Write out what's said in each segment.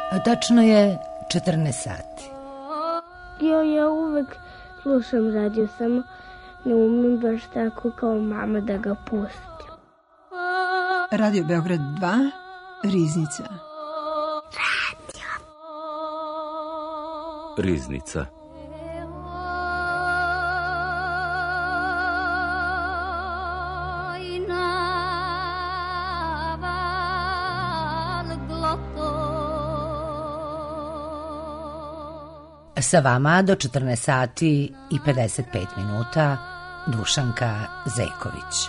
Tačno je 14 sati. Ja uvek slušam radio, samo ne umem baš tako kao mama da ga pustim. Radio Beograd 2, Riznica. Radio Riznica. Sa vama do 14 sati i 55 minuta Dušanka Zejković.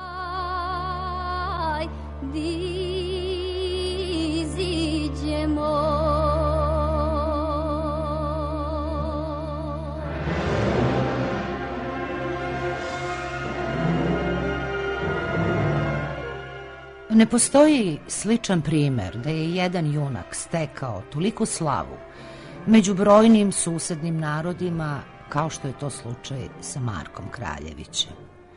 Ne postoji sličan primer da je jedan junak stekao toliku slavu među brojnim susednim narodima kao što je to slučaj sa Markom Kraljevićem.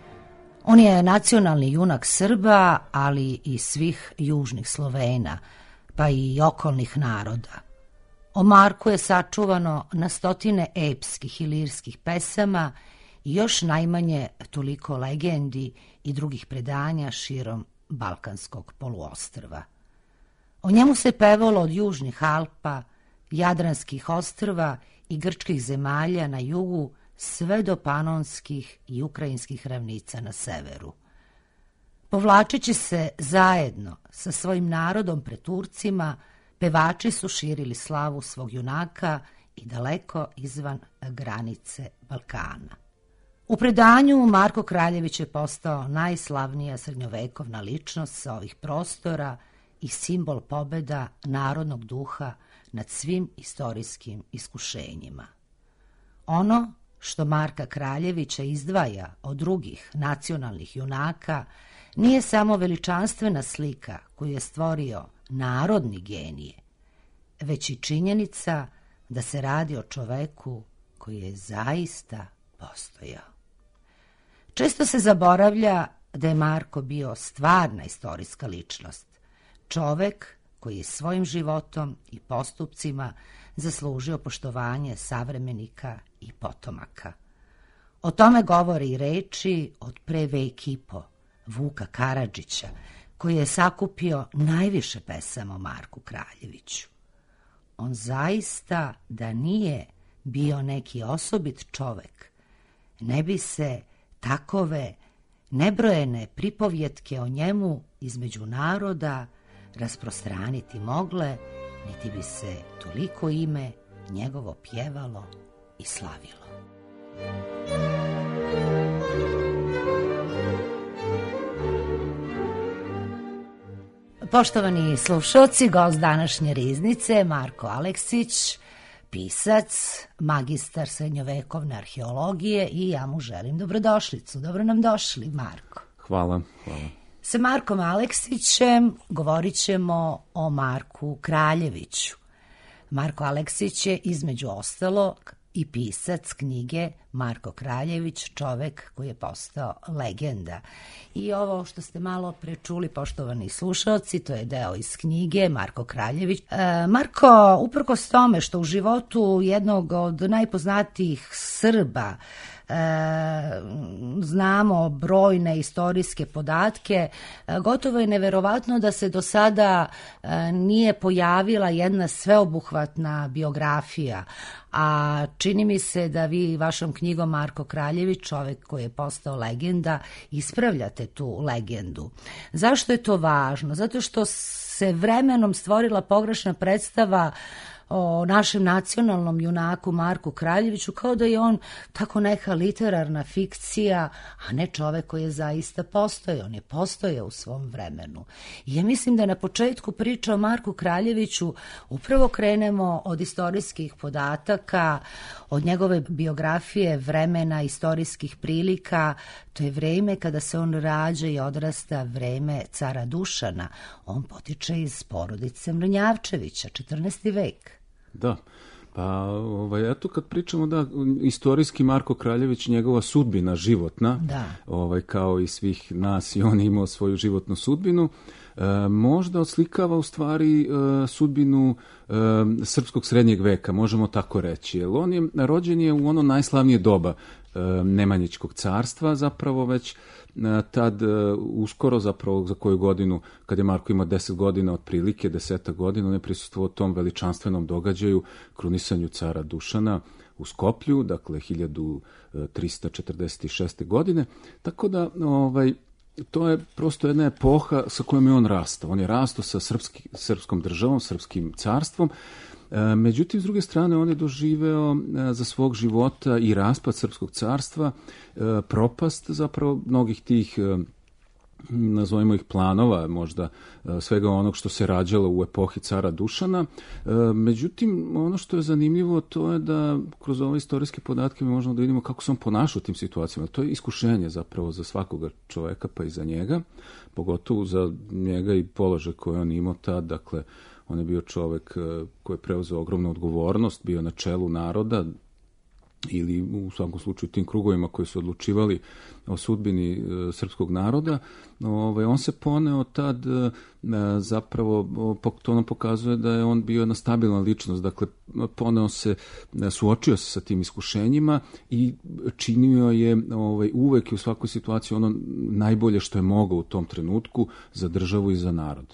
On je nacionalni junak Srba, ali i svih južnih Slovena, pa i okolnih naroda. O Marku je sačuvano na stotine epskih i lirskih pesama i još najmanje toliko legendi i drugih predanja širom Balkanskog poluostrva. O njemu se pevalo od južnih Alpa, Jadranskih ostrva i grčkih zemalja na jugu sve do panonskih i ukrajinskih ravnica na severu. Povlačeći se zajedno sa svojim narodom pred Turcima, pevači su širili slavu svog junaka i daleko izvan granice Balkana. U predanju Marko Kraljević je postao najslavnija srednjovekovna ličnost sa ovih prostora i simbol pobeda narodnog duha nad svim istorijskim iskušenjima. Ono što Marka Kraljevića izdvaja od drugih nacionalnih junaka nije samo veličanstvena slika koju je stvorio narodni genije, već i činjenica da se radi o čoveku koji je zaista postojao. Često se zaboravlja da je Marko bio stvarna istorijska ličnost, čovek koji je svojim životom i postupcima zaslužio poštovanje savremenika i potomaka. O tome govore i reči od pre vek i po Vuka Karadžića, koji je sakupio najviše pesama o Marku Kraljeviću. On zaista da nije bio neki osobit čovek, ne bi se takove nebrojene pripovjetke o njemu između naroda rasprostraniti mogle, niti bi se toliko ime njegovo pjevalo i slavilo. Poštovani slušalci, gost današnje Riznice Marko Aleksić, pisac, magistar srednjovekovne arheologije i ja mu želim dobrodošlicu. Dobro nam došli, Marko. Hvala. Sa Markom Aleksićem govorit ćemo o Marku Kraljeviću. Marko Aleksić je između ostalog i pisac knjige Marko Kraljević, čovek koji je postao legenda. I ovo što ste malo pre čuli, poštovani slušalci, to je deo iz knjige Marko Kraljević. Marko, uprkos tome što u životu jednog od najpoznatijih Srba znamo brojne istorijske podatke, gotovo je neverovatno da se do sada nije pojavila jedna sveobuhvatna biografija, a čini mi se da vi vašom knjigom Marko Kraljević, čovek koji je postao legenda, ispravljate tu legendu. Zašto je to važno? Zato što se vremenom stvorila pogrešna predstava o našem nacionalnom junaku Marku Kraljeviću, kao da je on tako neka literarna fikcija, a ne čovek koji je zaista postojao. On je postojao u svom vremenu. I ja mislim da na početku priče o Marku Kraljeviću upravo krenemo od istorijskih podataka, od njegove biografije, vremena, istorijskih prilika. To je vreme kada se on rađa i odrasta, vreme cara Dušana. On potiče iz porodice Mrnjavčevića, 14. vek. Da, pa eto kad pričamo da istorijski Marko Kraljević, njegova sudbina životna, kao i svih nas, i on imao svoju životnu sudbinu, možda odslikava u stvari sudbinu srpskog srednjeg veka, možemo tako reći. Jer on rođen je u ono najslavnije doba Nemanjićkog carstva, zapravo već tad uskoro, zapravo za koju godinu, kad je Marko imao 10 godina, otprilike 10 godina, on je prisustvovao tom veličanstvenom događaju, krunisanju cara Dušana u Skoplju, dakle 1346. godine, tako da to je prosto jedna epoha sa kojom je on rastao. On je rastao sa srpskom državom, srpskim carstvom. Međutim, s druge strane, on je doživeo za svog života i raspad srpskog carstva, propast zapravo mnogih tih, nazovimo ih planova, možda svega onog što se rađalo u epohi cara Dušana. Međutim, ono što je zanimljivo, to je da kroz ove istorijske podatke mi možemo da vidimo kako se on ponaša u tim situacijama. To je iskušenje zapravo za svakoga čoveka, pa i za njega, pogotovo za njega i položaj koji on imao tad. Dakle, on je bio čovek koji je preuzeo ogromnu odgovornost, bio na čelu naroda, ili u svakom slučaju tim krugovima koji su odlučivali o sudbini srpskog naroda. On se poneo tad, zapravo to nam pokazuje da je on bio jedna stabilna ličnost, dakle poneo se, suočio se sa tim iskušenjima i činio je uvek i u svakoj situaciji ono najbolje što je mogao u tom trenutku za državu i za narod.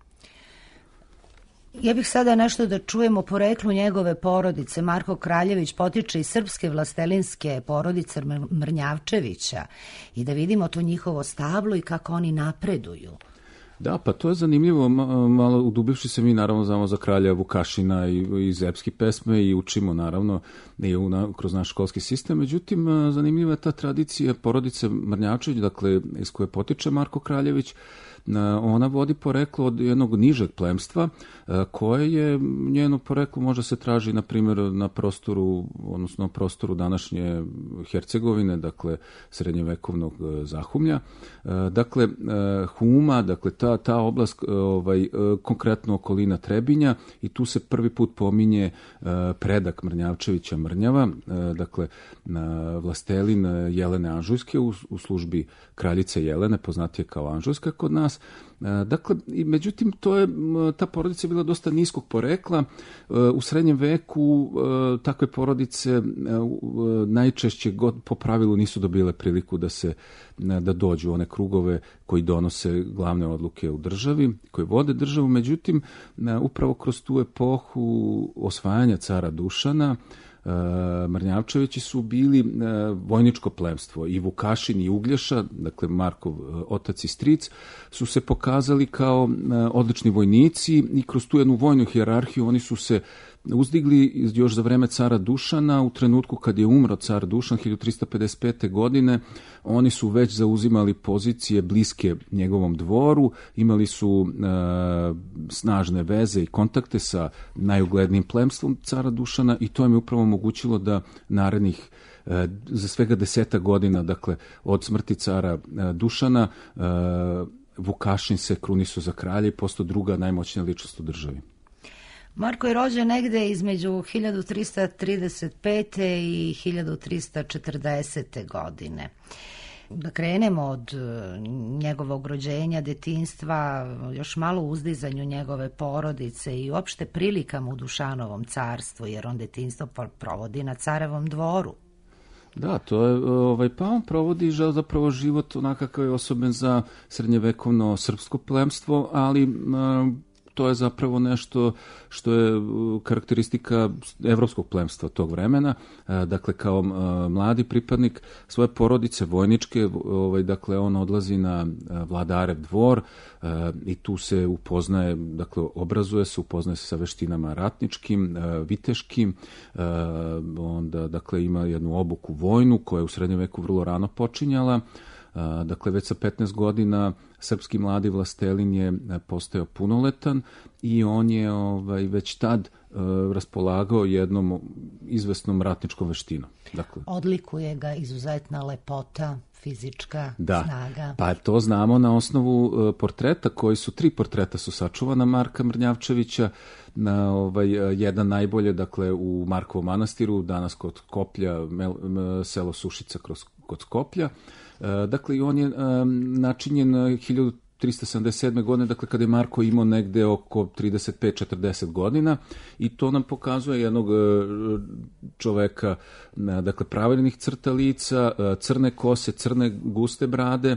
Ja bih sada nešto da čujemo o poreklu njegove porodice. Marko Kraljević potiče iz srpske vlastelinske porodice Mrnjavčevića i da vidimo to njihovo stablo i kako oni napreduju. Da, pa to je zanimljivo, malo udubivši se mi naravno znamo za kralja Vukašina i iz epske pesme i učimo naravno kroz naš školski sistem, međutim zanimljiva je ta tradicija porodice Mrnjavčević, dakle iz koje potiče Marko Kraljević. Ona vodi poreklo od jednog nižeg plemstva koje je, njeno poreklo može se traži na primjer na prostoru, odnosno prostoru današnje Hercegovine, dakle srednjevekovnog Zahumlja. Dakle, Huma, dakle ta oblast, konkretno okolina Trebinja, i tu se prvi put pominje predak Mrnjavčevića Mrnjava, dakle vlastelin Jelene Anžujske u službi kraljice Jelene, poznatije kao Anžujska kod nas. Dakle, međutim, ta porodica je bila dosta niskog porekla. U srednjem veku takve porodice najčešće po pravilu nisu dobile priliku da dođu u one krugove koji donose glavne odluke u državi, koji vode državu. Međutim, upravo kroz tu epohu osvajanja cara Dušana, Mrnjavčevići su bili vojničko plemstvo i Vukašin i Uglješa, dakle Markov otac i stric, su se pokazali kao odlični vojnici i kroz tu jednu vojnu hijerarhiju oni su se uzdigli još za vreme cara Dušana. U trenutku kad je umro car Dušan 1355. godine, oni su već zauzimali pozicije bliske njegovom dvoru, imali su snažne veze i kontakte sa najuglednijim plemstvom cara Dušana i to im je upravo omogućilo da narednih za svega 10 godina, dakle od smrti cara Dušana, Vukašin se krunisu za kralja i postao druga najmoćnija ličnost u državi. Marko je rođen negde između 1335. i 1340. godine. Da krenemo od njegovog rođenja, detinjstva, još malo uzdizanju njegove porodice i uopšte prilikama u Dušanovom carstvu, jer on detinjstvo provodi na carevom dvoru. Da, to je, pa on provodi zapravo život onakav je osoben za srednjevekovno srpsko plemstvo, ali to je zapravo nešto što je karakteristika evropskog plemstva tog vremena. Dakle, kao mladi pripadnik svoje porodice vojničke, dakle, on odlazi na vladarev dvor i tu se upoznaje, dakle, obrazuje se, upoznaje se sa veštinama ratničkim, viteškim, onda, dakle, ima jednu obuku vojnu koja je u srednjem veku vrlo rano počinjala. Dakle, već sa 15 godina srpski mladi vlastelin je postao punoletan i on je već tad raspolagao jednom izvesnom ratničkom veštinom. Dakle, odlikuje ga izuzetna lepota, fizička snaga. Pa to znamo na osnovu portreta, koji su 3 portreta su sačuvana Marka Mrnjavčevića, jedan najbolje, dakle, u Markovom manastiru, danas kod Skoplja, selo Sušica kod Skoplja. Dakle, on je načinjen 377. godine, dakle kada je Marko imao negde oko 35-40 godina, i to nam pokazuje jednog čoveka, dakle pravilnih crta lica, crne kose, crne guste brade,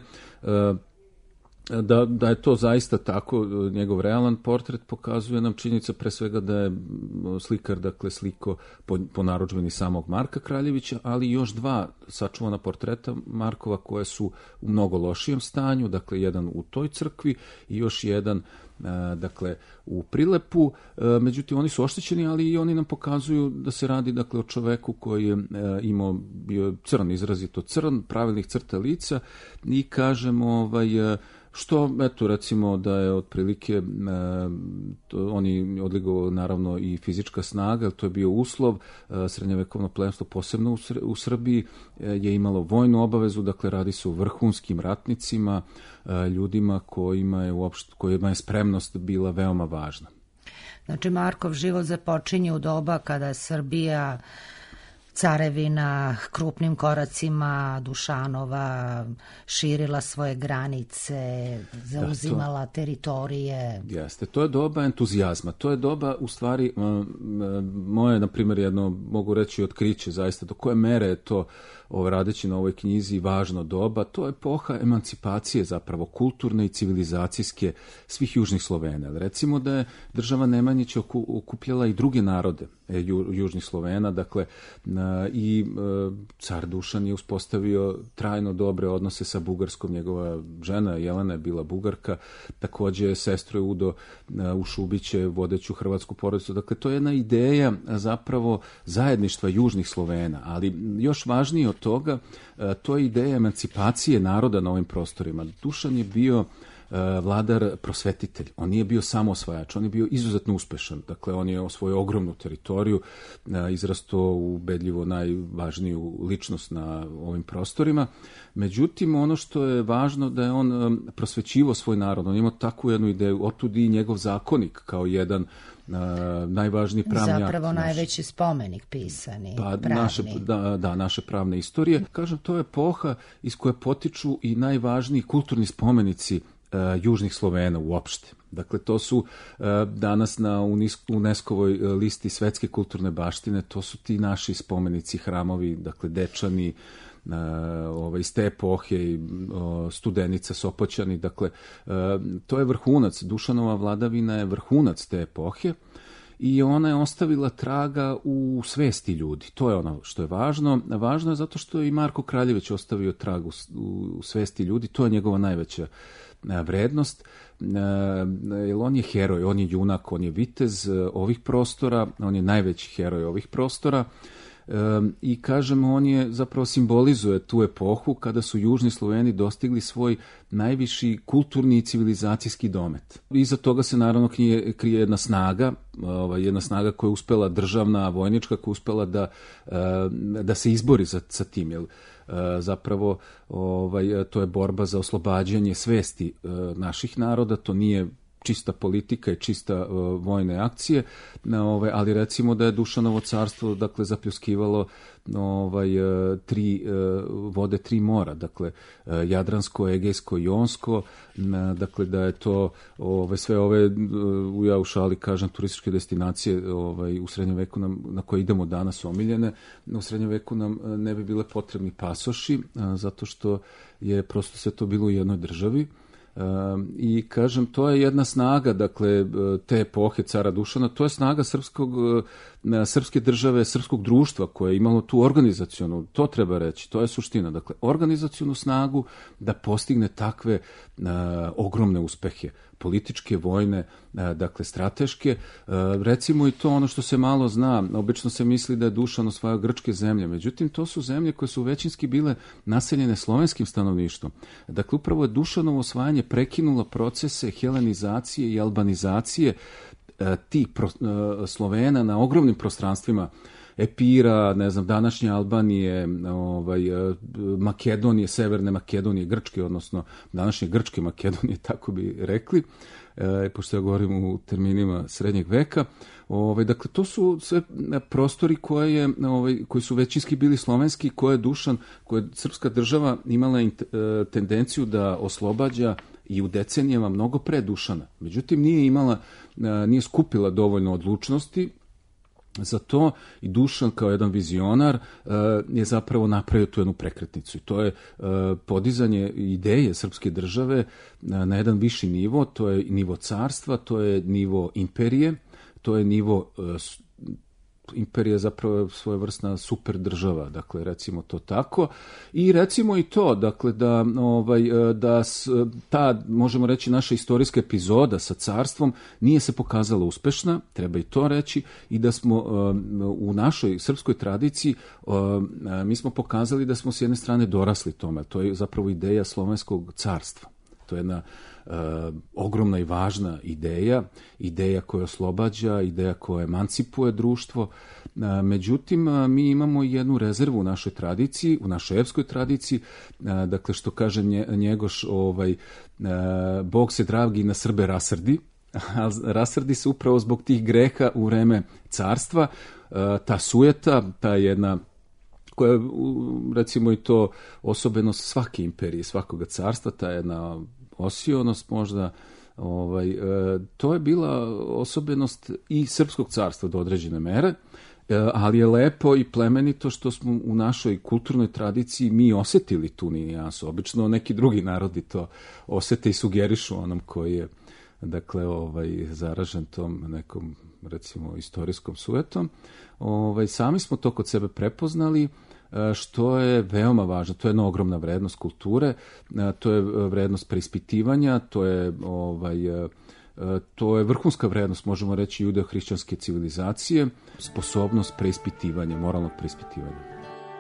da je to zaista tako. Njegov realan portret pokazuje nam činjenica pre svega da je slikar, dakle, sliko po narudžbini samog Marka Kraljevića, ali još dva sačuvana portreta Markova koje su u mnogo lošijem stanju, dakle jedan u toj crkvi i još jedan dakle u Prilepu. Međutim, oni su oštećeni, ali i oni nam pokazuju da se radi, dakle, o čoveku koji je bio crn, izrazito crn, pravilnih crta lica, i kažemo što, eto, recimo da je otprilike oni odligovao naravno i fizička snaga, to je bio uslov. Srednjevekovno plemstvo, posebno u Srbiji, je imalo vojnu obavezu, dakle radi se o vrhunskim ratnicima, ljudima kojima je spremnost bila veoma važna. Znači, Markov život započinje u doba kada je Srbija, carevina, krupnim koracima Dušanova širila svoje granice, zauzimala teritorije. Jeste, to je doba entuzijazma, to je doba, u stvari, moje, na primjer, jedno, mogu reći, otkriće zaista do koje mere je to, radeći na ovoj knjizi, važno doba. To je epoha emancipacije, zapravo kulturne i civilizacijske svih južnih Slovena. Recimo da je država Nemanjić okupljala i druge narode južnih Slovena, dakle, i car Dušan je uspostavio trajno dobre odnose sa Bugarskom, njegova žena Jelena je bila Bugarka, takođe sestro je Udo Ušubiće, vodeću hrvatsku porodicu. Dakle, to je jedna ideja zapravo zajedništva južnih Slovena, ali još važnije od toga, to je ideja emancipacije naroda na ovim prostorima. Dušan je bio vladar prosvetitelj, on nije bio samo osvajač, on je bio izuzetno uspešan, dakle on je osvojio ogromnu teritoriju, izrastao u ubedljivo najvažniju ličnost na ovim prostorima. Međutim, ono što je važno da je on prosvećivao svoj narod, on imao takvu jednu ideju, otud i njegov zakonik kao jedan najvažniji pravni akt. Zapravo najveći spomenik pisani, pravni. Naše pravne istorije. Kažem, to je epoha iz koje potiču i najvažniji kulturni spomenici južnih Slovena uopšte. Dakle, to su danas na UNESCO-voj listi svetske kulturne baštine, to su ti naši spomenici, hramovi, dakle Dečani, iz te epohe, i Studenica, Sopoćani, dakle, to je vrhunac, Dušanova vladavina je vrhunac te epohe, i ona je ostavila traga u svesti ljudi. To je ono što je važno. Važno je zato što je i Marko Kraljević ostavio trag u svesti ljudi, to je njegova najveća vrednost, jer on je heroj, on je junak, on je vitez ovih prostora, on je najveći heroj ovih prostora, i kažemo, on je zapravo simbolizuje tu epohu kada su južni Sloveni dostigli svoj najviši kulturni i civilizacijski domet. Iza toga se naravno krije jedna snaga koja je uspela, državna, vojnička, koja je uspela da se izbori sa tim, jer zapravo to je borba za oslobađanje svesti naših naroda, to nije čista politika i čista vojne akcije, ali recimo da je Dušanovo carstvo, dakle, zapljuskivalo vode tri mora, dakle Jadransko, Egejsko i Jonsko, dakle da je to sve ove, ja u šali kažem, turističke destinacije u srednjem veku na koje idemo danas omiljene, u srednjem veku nam ne bi bile potrebni pasoši, zato što je prosto sve to bilo u jednoj državi. I kažem, to je jedna snaga, dakle, te epohe cara Dušana, to je snaga srpske države, srpskog društva koje je imalo tu organizacionu, to treba reći, to je suština, dakle, organizacionu snagu da postigne takve ogromne uspehe, političke, vojne, dakle strateške. Recimo i to ono što se malo zna, obično se misli da je Dušan osvajao grčke zemlje, međutim to su zemlje koje su većinski bile naseljene slovenskim stanovništvom. Dakle, upravo je Dušanovo osvajanje prekinulo procese helenizacije i albanizacije tih Slovena na ogromnim prostranstvima Epira, ne znam, današnje Albanije, Makedonije, Severne Makedonije, Grčke, odnosno današnje Grčke Makedonije, tako bi rekli, pošto ja govorim u terminima srednjeg veka. Dakle, to su sve prostori koji su većinski bili slovenski, koje je srpska država imala tendenciju da oslobađa i u decenijama mnogo pre Dušana. Međutim, nije skupila dovoljno odlučnosti za to i Dušan kao jedan vizionar je zapravo napravio tu jednu prekretnicu. I to je podizanje ideje srpske države na jedan viši nivo, to je nivo carstva, to je nivo imperije, to je nivo imperija zapravo svojevrsna super država, dakle recimo to tako i recimo i to, dakle da ta, možemo reći, naša istorijska epizoda sa carstvom nije se pokazala uspešna, treba i to reći, i da smo u našoj srpskoj tradiciji mi smo pokazali da smo s jedne strane dorasli tome, to je zapravo ideja slovenskog carstva. To je jedna ogromna i važna ideja koja oslobađa, ideja koja emancipuje društvo. Međutim, mi imamo jednu rezervu u našoj tradiciji, u našoj epskoj tradiciji, dakle što kaže Njegoš, Bog se dragi na Srbe rasrdi, a rasrdi se upravo zbog tih greha u vreme carstva, ta sujeta, ta jedna koja je, recimo, i to osobenost svake imperije, svakoga carstva, ta jedna osionost možda, to je bila osobenost i srpskog carstva do određene mere, ali je lepo i plemenito što smo u našoj kulturnoj tradiciji mi osetili tu nijansu. Obično neki drugi narodi to osete i sugerišu onom koji je, dakle, zaražen tom nekom, recimo, istorijskom sujetom. Sami smo to kod sebe prepoznali, što je veoma važno. To je jedna ogromna vrednost kulture, to je vrednost preispitivanja, to je vrhunska vrednost, možemo reći, judeo-hrišćanske civilizacije, sposobnost preispitivanja, moralnog preispitivanja.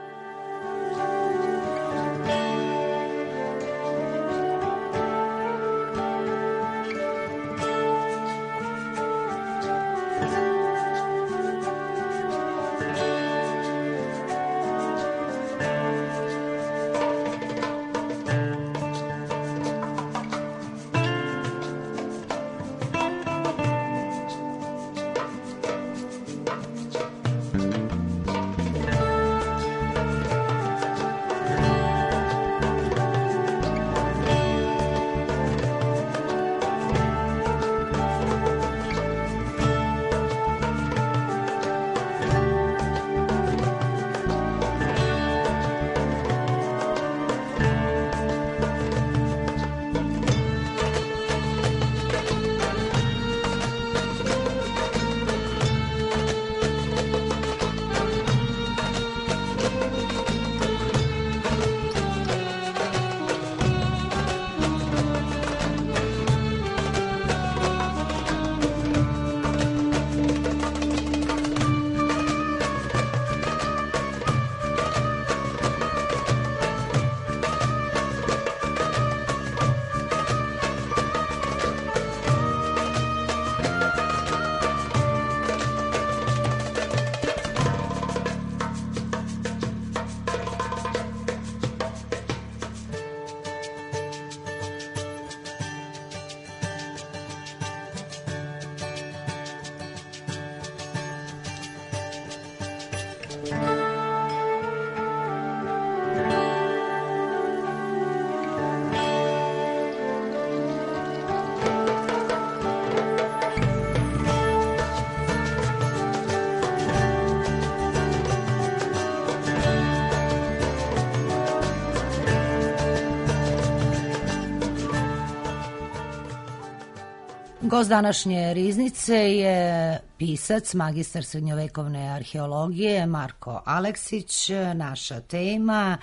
Gost današnje riznice je pisac, magistar srednjovekovne arheologije Marko Aleksić. Naša tema: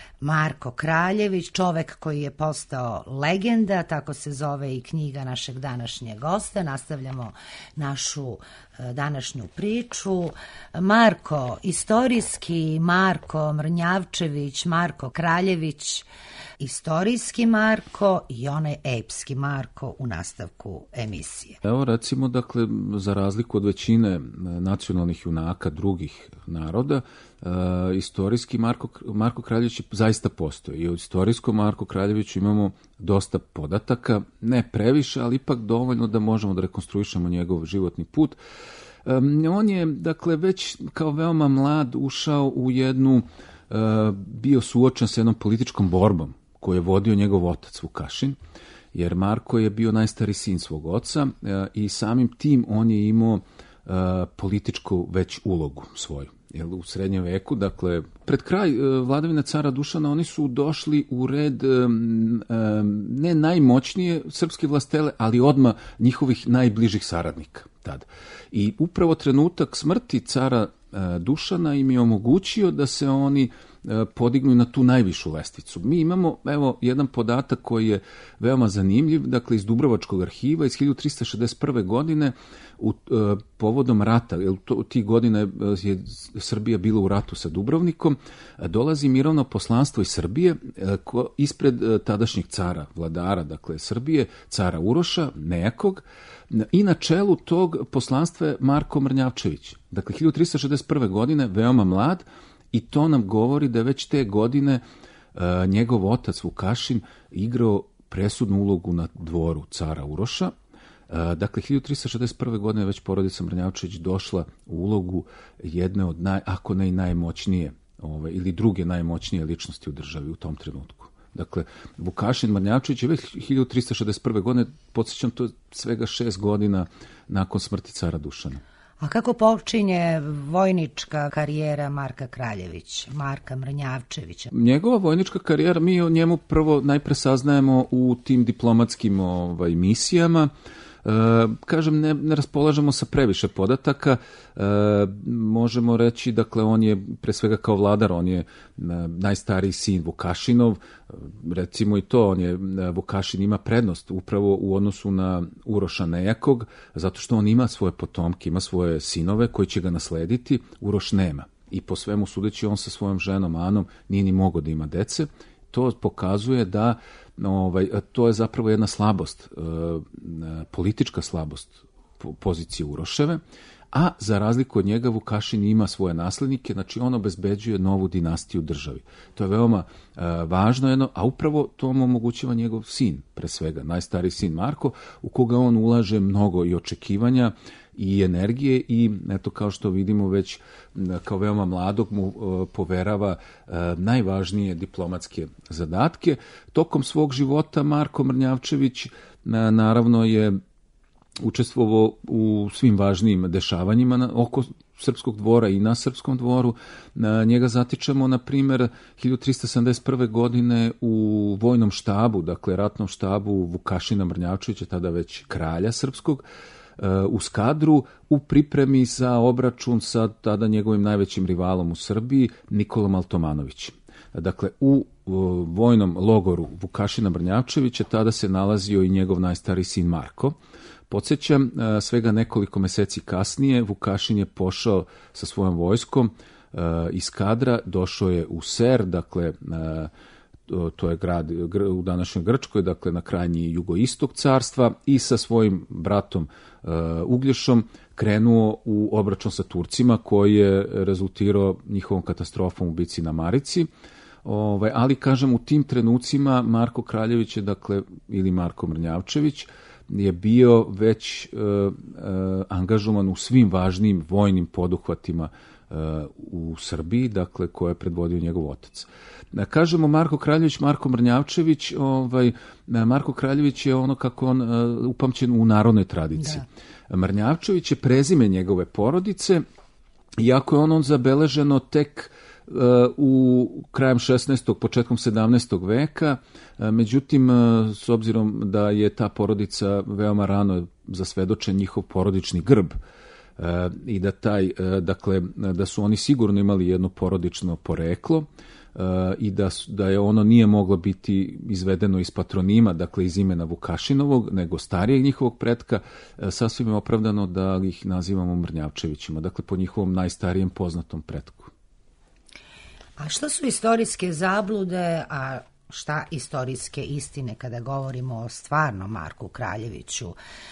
Marko Kraljević, čovek koji je postao legenda, tako se zove i knjiga našeg današnjeg gosta. Nastavljamo našu današnju priču. Marko istorijski, Marko Mrnjavčević, Marko Kraljević, istorijski Marko i onaj epski Marko u nastavku emisije. Evo, recimo, dakle, za razliku od većine nacionalnih junaka drugih naroda, istorijski Marko Kraljević zaista postoji. I u istorijskom Marku Kraljeviću imamo dosta podataka, ne previše, ali ipak dovoljno da možemo da rekonstruišemo njegov životni put. On je, dakle, već kao veoma mlad ušao u jednu, bio suočen sa jednom političkom borbom koju je vodio njegov otac Vukašin. jer Marko je bio najstariji sin svog oca i samim tim on je imao političku već ulogu svoju. Jer u srednjem veku, dakle, pred kraj vladavine cara Dušana oni su došli u red ne najmoćnije srpske vlastele, ali odmah njihovih najbližih saradnika tada. I upravo trenutak smrti cara Dušana im je omogućio da se oni podignu na tu najvišu lestvicu. Mi imamo, evo, jedan podatak koji je veoma zanimljiv, dakle, iz Dubrovačkog arhiva iz 1361. godine povodom rata, jer tih godina je Srbija bila u ratu sa Dubrovnikom, dolazi mirovno poslanstvo iz Srbije ispred tadašnjeg cara, vladara, dakle, Srbije, cara Uroša, nejakog, i na čelu tog poslanstva je Marko Mrnjavčević. Dakle, 1361. godine, veoma mlad, i to nam govori da je već te godine njegov otac Vukašin igrao presudnu ulogu na dvoru cara Uroša. Dakle, 1361. godine već porodica Mrnjavčević došla u ulogu jedne od ako ne i najmoćnije, ili druge najmoćnije ličnosti u državi u tom trenutku. Dakle, Vukašin Mrnjavčević je već 1361. godine, podsjećam, to je svega 6 godina nakon smrti cara Dušana. A kako počinje vojnička karijera Marka Kraljevića, Marka Mrnjavčevića? Njegova vojnička karijera, mi o njemu prvo najpre saznajemo u tim diplomatskim misijama. Kažem, ne raspolažemo sa previše podataka. Možemo reći, dakle, on je pre svega kao vladar, on je najstariji sin Vukašinov, recimo i to, Vukašin ima prednost upravo u odnosu na Uroša nejakog, zato što on ima svoje potomke, ima svoje sinove koji će ga naslediti, Uroš nema. I po svemu sudeći, on sa svojom ženom Anom nije ni mogao da ima dece. To pokazuje da to je zapravo jedna slabost, politička slabost pozicije Uroševe, a za razliku od njega Vukašin ima svoje naslednike, znači on obezbeđuje novu dinastiju državi. To je veoma važno jedno, a upravo to mu omogućava njegov sin, pre svega, najstariji sin Marko, u koga on ulaže mnogo i očekivanja i energije i, eto, kao što vidimo već kao veoma mladog mu poverava najvažnije diplomatske zadatke. Tokom svog života Marko Mrnjavčević naravno je učestvovao u svim važnijim dešavanjima oko srpskog dvora i na srpskom dvoru. Njega zatičemo, na primjer, 1371. godine u vojnom štabu, dakle ratnom štabu Vukašina Mrnjavčevića, tada već kralja srpskog, u Skadru, u pripremi za obračun sa tada njegovim najvećim rivalom u Srbiji, Nikolom Altomanovićem. Dakle, u vojnom logoru Vukašina Mrnjavčevića tada se nalazio i njegov najstariji sin Marko. Podsjećam, svega nekoliko meseci kasnije Vukašin je pošao sa svojom vojskom iz Skadra, došao je u Ser, dakle, to je grad u današnjoj Grčkoj, dakle na krajnji jugoistok carstva, i sa svojim bratom Uglješom krenuo u obračun sa Turcima koji je rezultirao njihovom katastrofom u bici na Marici. Ali, kažem, u tim trenucima Marko Kraljević je, dakle, ili Marko Mrnjavčević, je bio već angažovan u svim važnim vojnim poduhvatima u Srbiji, dakle, koje je predvodio njegov otac. Kažemo Marko Kraljević, Marko Mrnjavčević, Marko Kraljević je ono kako on upamćen u narodnoj tradiciji. Da. Mrnjavčević je prezime njegove porodice, iako je on zabeleženo tek u krajem 16. početkom 17. veka, međutim, s obzirom da je ta porodica veoma rano zasvedočen njihov porodični grb i da da su oni sigurno imali jedno porodično poreklo i da je ono nije moglo biti izvedeno iz patronima, dakle iz imena Vukašinovog, nego starijeg njihovog pretka, sasvim je opravdano da ih nazivamo Mrnjavčevićima, dakle po njihovom najstarijem poznatom pretku. A šta su istorijske zablude, a šta istorijske istine kada govorimo o stvarnom Marku Kraljeviću?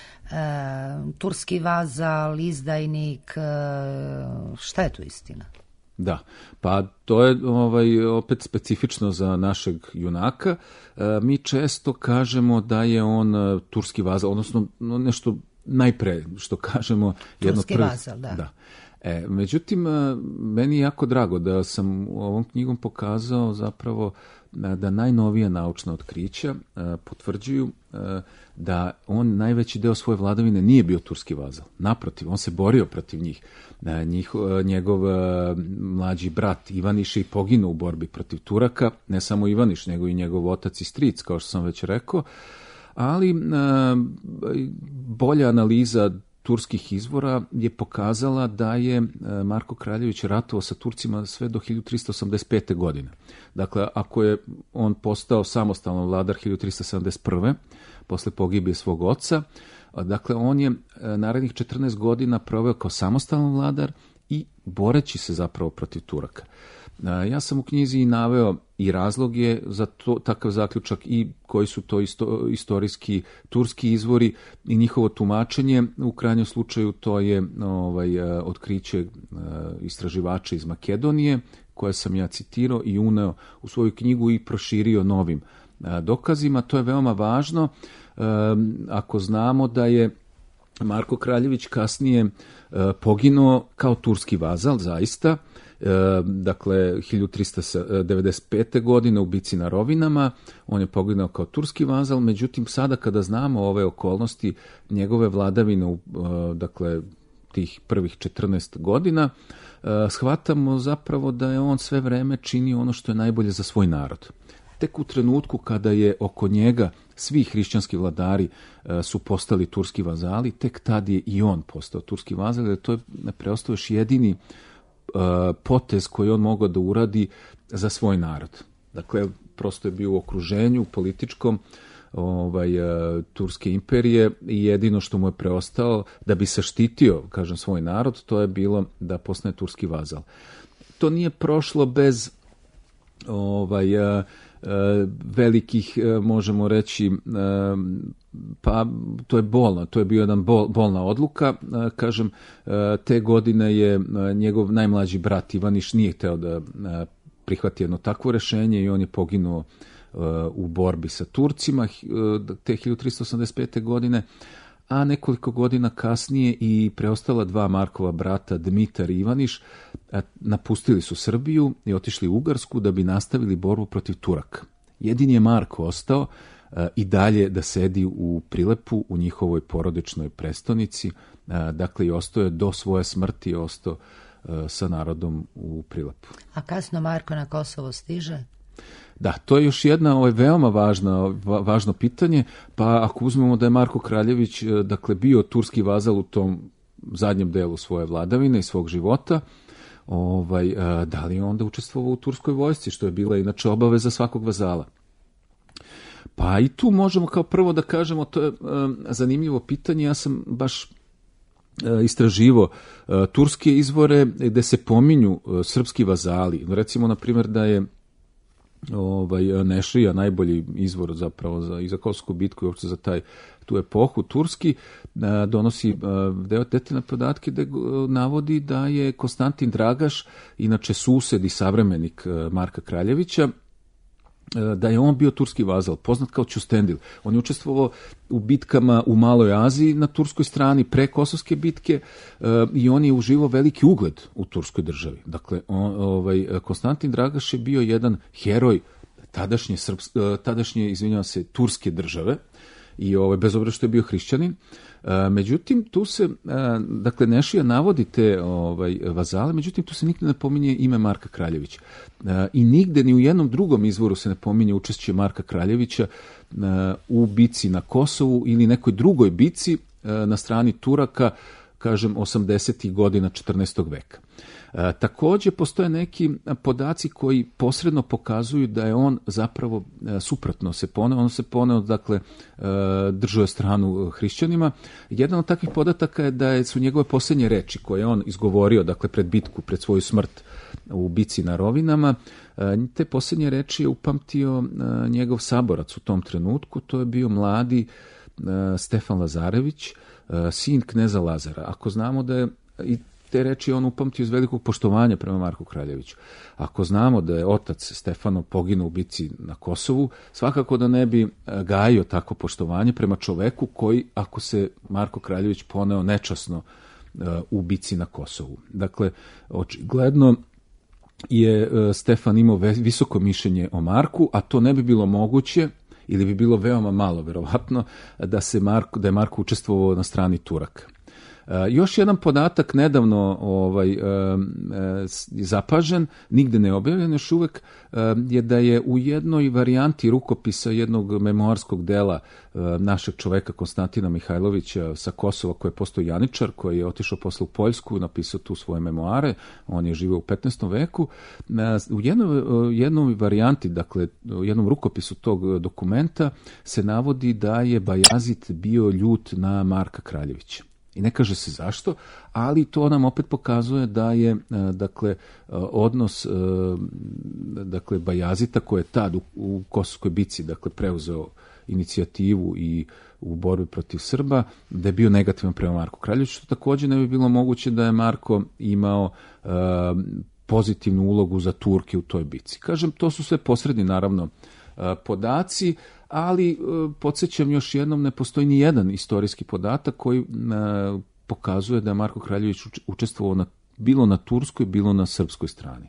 Turski vazal, izdajnik, šta je tu istina? Da, pa to je opet specifično za našeg junaka. Mi često kažemo da je on turski vazal, odnosno nešto najpre što kažemo. Turski vazal, da. Međutim, meni je jako drago da sam ovom knjigom pokazao zapravo da najnovija naučna otkrića potvrđuju da on najveći deo svoje vladavine nije bio turski vazal. Naprotiv, on se borio protiv njih. Njegov mlađi brat Ivaniš je poginuo u borbi protiv Turaka, ne samo Ivaniš, nego i njegov otac i stric, kao što sam već rekao, ali bolja analiza turskih izvora je pokazala da je Marko Kraljević ratovao sa Turcima sve do 1385. godine. Dakle, ako je on postao samostalan vladar 1371. posle pogibije svog oca, dakle, on je narednih 14 godina proveo kao samostalan vladar i boreći se zapravo protiv Turaka. Ja sam u knjizi i naveo i razloge za takav zaključak i koji su to istorijski turski izvori i njihovo tumačenje. U krajnjem slučaju to je otkriće istraživača iz Makedonije, koje sam ja citirao i uneo u svoju knjigu i proširio novim dokazima. To je veoma važno ako znamo da je Marko Kraljević kasnije poginuo kao turski vazal, zaista, dakle 1395. godine u bici na Rovinama, on je poginuo kao turski vazal, međutim sada kada znamo ove okolnosti njegove vladavine, dakle tih prvih 14 godina, shvatamo zapravo da je on sve vreme činio ono što je najbolje za svoj narod. Tek u trenutku kada je oko njega svi hrišćanski vladari su postali turski vazali, tek tad je i on postao turski vazal, jer to je preostao još jedini potez koji on mogao da uradi za svoj narod. Dakle, prosto je bio u okruženju političkom Turske imperije i jedino što mu je preostalo da bi se štitio, kažem, svoj narod, to je bilo da postane turski vazal. To nije prošlo bez velikih, možemo reći, pa to je bolno, to je bio jedan bolna odluka, kažem, te godine je njegov najmlađi brat Ivaniš nije hteo da prihvati jedno takvo rešenje i on je poginuo u borbi sa Turcima te 1385. godine, a nekoliko godina kasnije i preostala dva Markova brata Dmitar i Ivaniš napustili su Srbiju i otišli u Ugarsku da bi nastavili borbu protiv Turaka. Jedini je Marko ostao i dalje da sedi u Prilepu u njihovoj porodičnoj prestonici, dakle i ostao je do svoje smrti, ostao sa narodom u Prilepu. A kasno Marko na Kosovo stiže? Da, to je još jedna veoma važno pitanje, pa ako uzmemo da je Marko Kraljević dakle bio turski vazal u tom zadnjem delu svoje vladavine i svog života, da li je onda učestvovao u turskoj vojsci, što je bila inače obaveza svakog vazala? Pa i tu možemo kao prvo da kažemo, to je zanimljivo pitanje, ja sam baš istraživo turske izvore gde se pominju srpski vazali. Recimo, na primjer, da je Nešrija najbolji izvor zapravo i za Kosovsku bitku i uopšte za tu epohu turski, donosi detaljne podatke gde navodi da je Konstantin Dragaš, inače sused i savremenik Marka Kraljevića, da je on bio turski vazal, poznat kao Ćustendil. On je učestvovao u bitkama u Maloj Aziji na turskoj strani pre Kosovske bitke i on je uživao veliki ugled u turskoj državi. Dakle, Konstantin Dragaš je bio jedan heroj tadašnje, turske države i bez obzira što je bio hrišćanin. Međutim, tu se, dakle, Nešija navodi te vazale, međutim, tu se nigde ne pominje ime Marka Kraljevića. I nigde, ni u jednom drugom izvoru se ne pominje učešće Marka Kraljevića u bici na Kosovu ili nekoj drugoj bici na strani Turaka, kažem, 80. godina 14. veka. Takođe, postoje neki podaci koji posredno pokazuju da je on zapravo suprotno se poneo. On se poneo, dakle, držao je stranu hrišćanima. Jedan od takvih podataka je da su njegove posljednje reči koje je on izgovorio, dakle, pred bitku, pred svoju smrt u bici na Rovinama, te posljednje reči je upamtio njegov saborac u tom trenutku. To je bio mladi Stefan Lazarević, sin kneza Lazara. Ako znamo da je i te reči on upamtio iz velikog poštovanja prema Marku Kraljeviću. Ako znamo da je otac Stefano poginuo u bici na Kosovu, svakako da ne bi gajio takvo poštovanje prema čoveku koji, ako se Marko Kraljević poneo nečasno u bici na Kosovu. Dakle, očigledno je Stefan imao visoko mišljenje o Marku, a to ne bi bilo moguće ili bi bilo veoma malo, verovatno, da je Marko učestvovao na strani Turaka. Još jedan podatak nedavno zapažen, nigde ne objavljen još uvek, je da je u jednoj varijanti rukopisa jednog memoarskog dela našeg čoveka Konstantina Mihajlovića sa Kosova, koji je postao janičar, koji je otišao posle u Poljsku, napisao tu svoje memoare, on je živio u 15. veku. U jednoj varijanti, dakle u jednom rukopisu tog dokumenta se navodi da je Bajazid bio ljut na Marka Kraljevića. I ne kaže se zašto, ali to nam opet pokazuje da je odnos Bajazita, koji je tad u Kosovskoj bici preuzeo inicijativu i u borbi protiv Srba, da je bio negativan prema Marku Kraljeviću, što također ne bi bilo moguće da je Marko imao pozitivnu ulogu za Turke u toj bici. Kažem, to su sve posredni, naravno, podaci, ali podsjećam još jednom, ne postoji ni jedan istorijski podatak koji pokazuje da je Marko Kraljević učestvovao bilo na turskoj, bilo na srpskoj strani.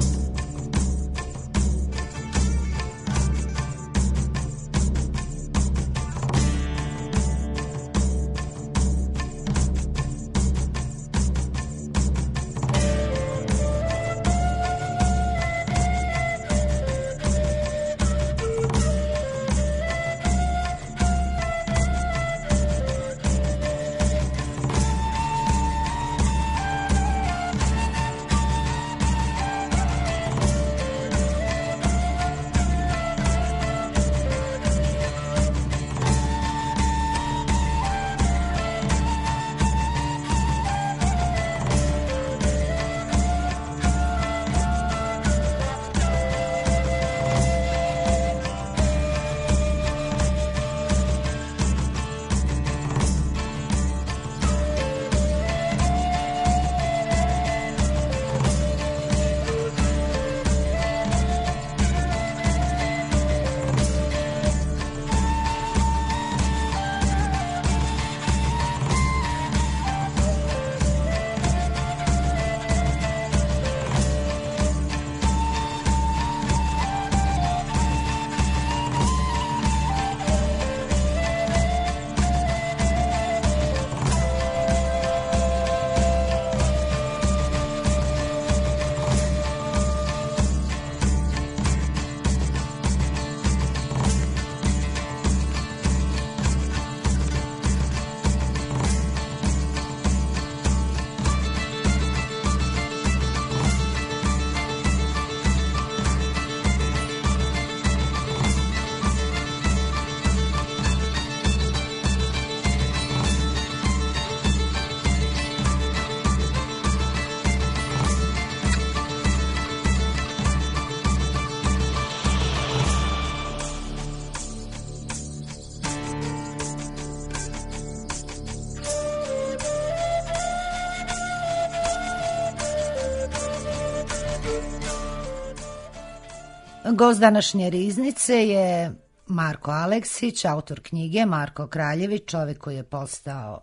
Gost današnje riznice je Marko Aleksić, autor knjige Marko Kraljević, čovjek koji je postao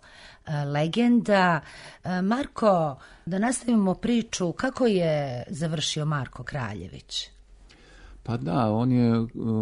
legenda. Marko, da nastavimo priču, kako je završio Marko Kraljević? Pa da, on je,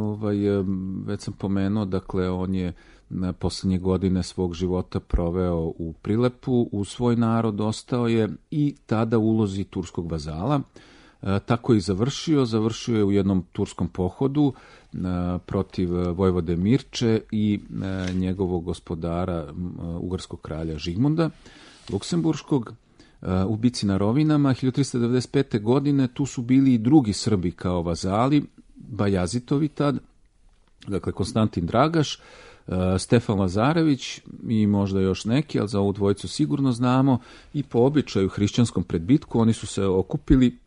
već sam pomenuo, dakle, on je na posljednje godine svog života proveo u Prilepu, u svoj narod ostao je i tada u ulozi turskog vazala. Tako je i završio je u jednom turskom pohodu protiv vojvode Mirče i njegovog gospodara, ugarskog kralja Žigmunda Luksemburškog, u bici na Rovinama 1395. godine. Tu su bili i drugi Srbi kao vazali, Bajazitovi tad, dakle Konstantin Dragaš, Stefan Lazarević i možda još neki, ali za ovu dvojicu sigurno znamo, i po običaju hrišćanskom pred bitku oni su se okupili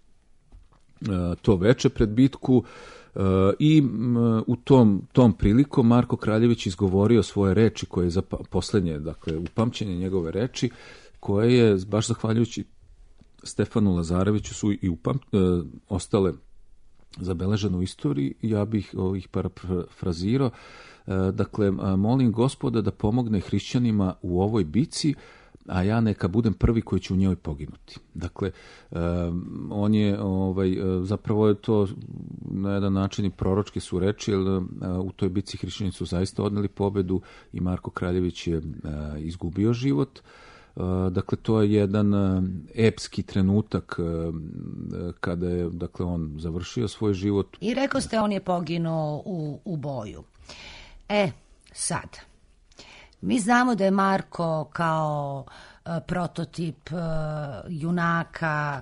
to veče pred bitku i u tom prilikom Marko Kraljević izgovorio svoje reči koje je za poslednje, dakle upamćenje njegove reči, koje je baš zahvaljujući Stefanu Lazareviću su i ostale zabeležene u istoriji. Ja bih ih parafrazirao. Dakle, molim Gospoda da pomogne hrišćanima u ovoj bici, a ja neka budem prvi koji će u njoj poginuti. Dakle, on je, zapravo je to na jedan način i proročke su reči, jer u toj bitci hrišćani su zaista odneli pobedu i Marko Kraljević je izgubio život. Dakle, to je jedan epski trenutak kada je, dakle, on završio svoj život. I rekao ste, on je poginuo u boju. Sad, mi znamo da je Marko kao prototip junaka,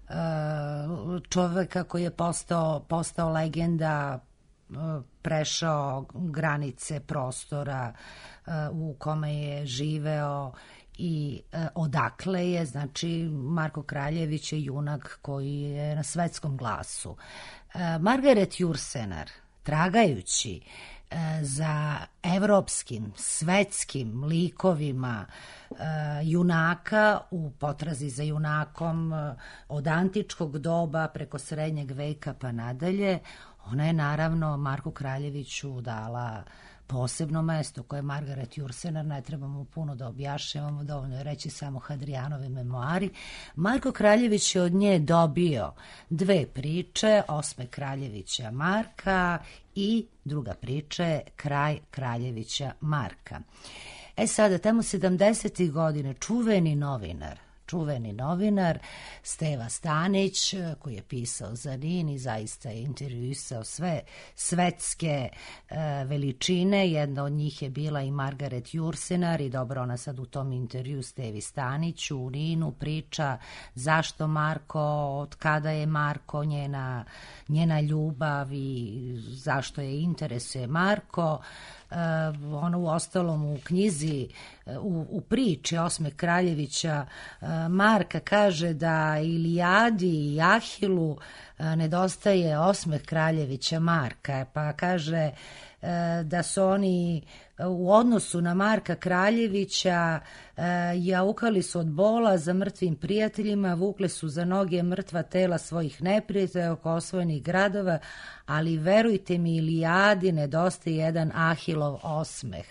čoveka koji je postao legenda, prešao granice prostora u kome je živeo i odakle je, znači Marko Kraljević je junak koji je na svetskom glasu. Margaret Jursenar, tragajući za evropskim, svetskim likovima junaka u potrazi za junakom od antičkog doba preko srednjeg veka pa nadalje, ona je naravno Marku Kraljeviću dala posebno mesto koje je Margaret Jursenar, ne trebamo puno da objašnjavamo, dovoljno je reći samo Hadrijanove memoari. Marko Kraljević je od nje dobio 2 priče, Osme Kraljevića Marka i druga priča je Kraj Kraljevića Marka. Sada, tamo 70. godine čuveni novinar Steva Stanić, koji je pisao za NIN i zaista je intervjuisao sve svetske veličine, jedna od njih je bila i Margaret Jursenar i dobro, ona sad u tom intervju Stevi Staniću u NIN-u priča zašto Marko, od kada je Marko njena ljubav i zašto je interesuje Marko. Ono u ostalom u knjizi, u priči Osme Kraljevića Marka kaže da Ilijadi i Ahilu nedostaje Osmeh Kraljevića Marka, pa kaže da su oni u odnosu na Marka Kraljevića jaukali su od bola za mrtvim prijateljima, vukli su za noge mrtva tela svojih neprijatelja oko osvojenih gradova, ali verujte mi, Ilijadi nedostaje jedan Ahilov osmeh.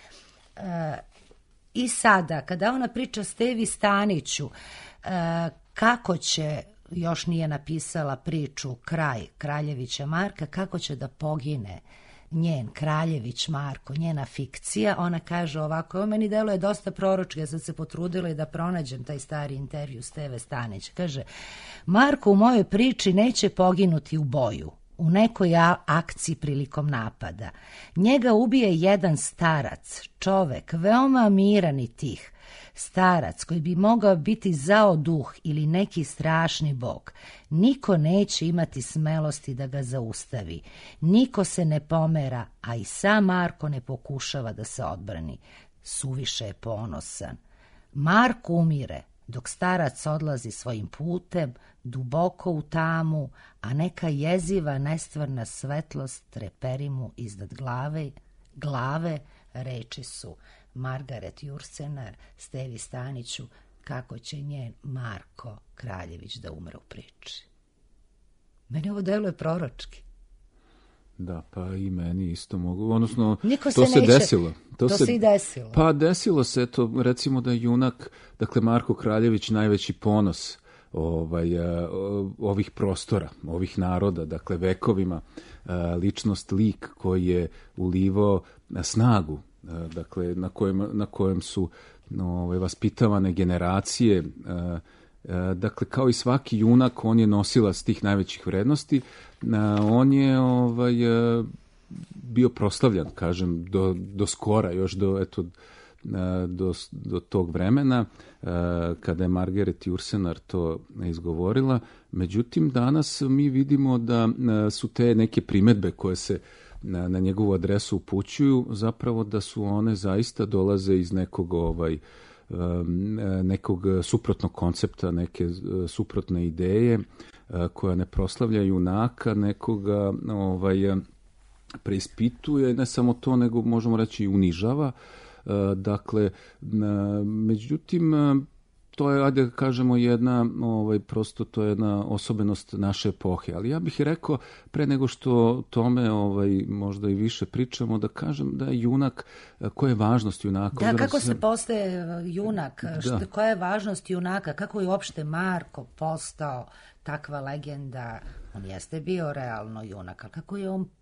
I sada, kada ona priča Stevi Staniću, kako će, još nije napisala priču Kraj Kraljevića Marka, kako će da pogine njen Kraljević Marko, njena fikcija, ona kaže ovako, ovo meni deluje dosta proročki, ja sam se potrudila i da pronađem taj stari intervju Steve Stanića. Kaže, Marko u mojoj priči neće poginuti u boju, u nekoj akciji prilikom napada. Njega ubije jedan starac, čovek, veoma miran i tih. Starac koji bi mogao biti zao duh ili neki strašni bog. Niko neće imati smelosti da ga zaustavi. Niko se ne pomera, a i sam Marko ne pokušava da se odbrani. Suviše je ponosan. Marko umire, dok starac odlazi svojim putem, duboko u tamu, a neka jeziva nestvarna svetlost treperi mu iznad glave, reči su Margaret Jursenar, Stevi Staniću, kako će njen Marko Kraljević da umre u priči. Meni ovo deluje proročki. Da, pa i meni isto mogu, odnosno to se desilo. To se i desilo. Pa desilo se, to recimo da je junak, dakle Marko Kraljević najveći ponos ovih prostora, ovih naroda, dakle vekovima, ličnost, lik koji je ulivao snagu, dakle na kojem su vaspitavane generacije, dakle kao i svaki junak, on je nosilac tih najvećih vrednosti, on je bio proslavljan, kažem, do skora, još do tog vremena, kada je Margaret Jursenar to izgovorila. Međutim, danas mi vidimo da su te neke primedbe koje se na njegovu adresu upućuju, zapravo da su one zaista dolaze iz nekog suprotnog koncepta, neke suprotne ideje koja ne proslavlja junaka, nekoga preispituje, ne samo to, nego možemo reći i unižava. Dakle, međutim, to je, ajde kažemo, jedna, prosto to je jedna osobenost naše epohe. Ali ja bih rekao, pre nego što tome možda i više pričamo, da kažem da je junak, koja je važnost junaka? Da, kako se postaje junak? Koja je važnost junaka? Kako je uopšte Marko postao takva legenda? On jeste bio realno junak, ali kako je on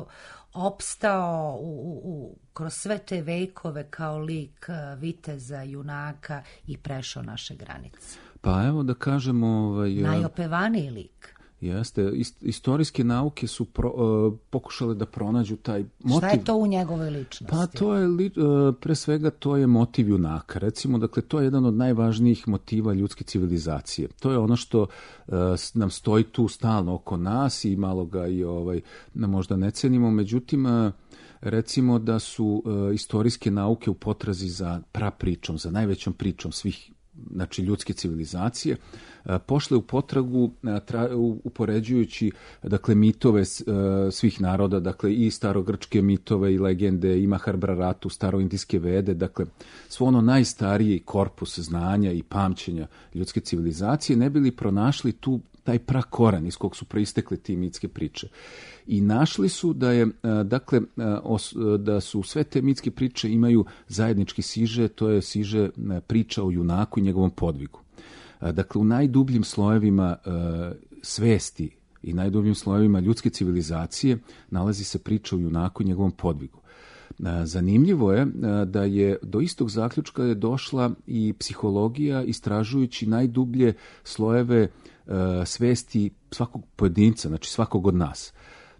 opstao kroz sve te vekove kao lik viteza, junaka i prešao naše granice? Pa evo da kažemo... najopevaniji lik. Jeste, istorijske nauke su pokušale da pronađu taj motiv. Šta je to u njegovoj ličnosti? Pa to je, pre svega, to je motiv junaka. Recimo, dakle, to je jedan od najvažnijih motiva ljudske civilizacije. To je ono što nam stoji tu stalno oko nas i malo ga i možda ne cenimo. Međutim, recimo da su istorijske nauke u potrazi za prapričom, za najvećom pričom svih, znači ljudske civilizacije, pošle u potragu upoređujući, dakle, mitove svih naroda, dakle i starogrčke mitove i legende, i Mahabharatu, staroindijske vede, dakle svo ono najstariji korpus znanja i pamćenja ljudske civilizacije, ne bili pronašli tu taj prakoran iz kog su proistekle ti mitske priče. I našli su da je, dakle, da su sve te mitske priče imaju zajednički siže, to je siže priča o junaku i njegovom podvigu. Dakle, u najdubljim slojevima svesti i najdubljim slojevima ljudske civilizacije nalazi se priča o junaku i njegovom podvigu. Zanimljivo je da je do istog zaključka je došla i psihologija istražujući najdublje slojeve svesti svakog pojedinca, znači svakog od nas.